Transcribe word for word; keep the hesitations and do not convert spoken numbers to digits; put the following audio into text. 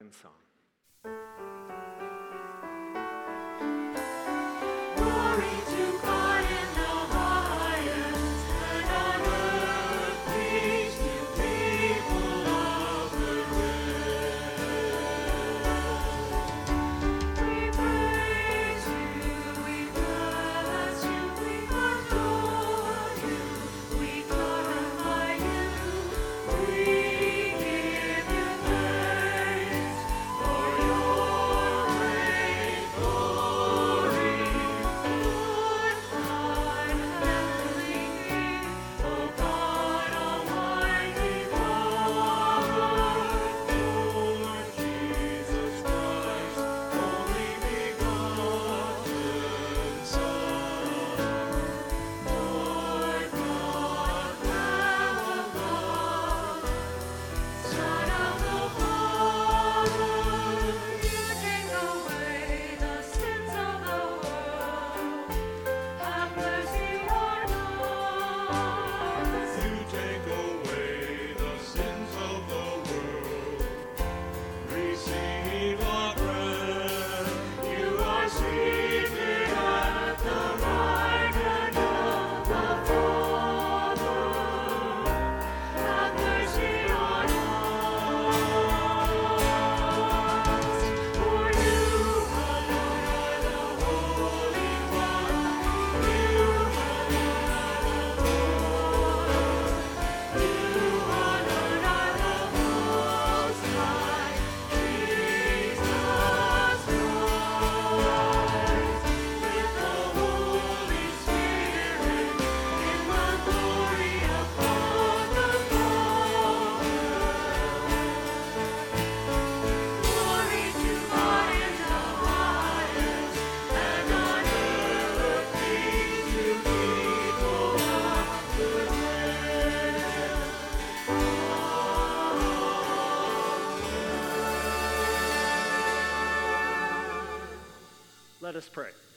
hymn song. Glory to God in the highest, and on earth peace to people of good will. We praise you, we bless you, we adore you, we glorify you, we give you thanks for your great glory. Lord God, heavenly King, O God, Almighty Father, Lord Jesus Christ, only begotten Son, Lord God, Lamb of God, Son of the Father, you take away the sins of the world. Have mercy on us. You take away the sins of the world. Receive our prayer. You are seated at the right hand of the Father. Have mercy on us. For you alone are the Holy One. You alone are the Lord. You alone are the Most High. Jesus Christ, with the Holy Spirit, in the glory of God the Father. Glory to God in the highest, and on earth peace to people of good will. Let us pray.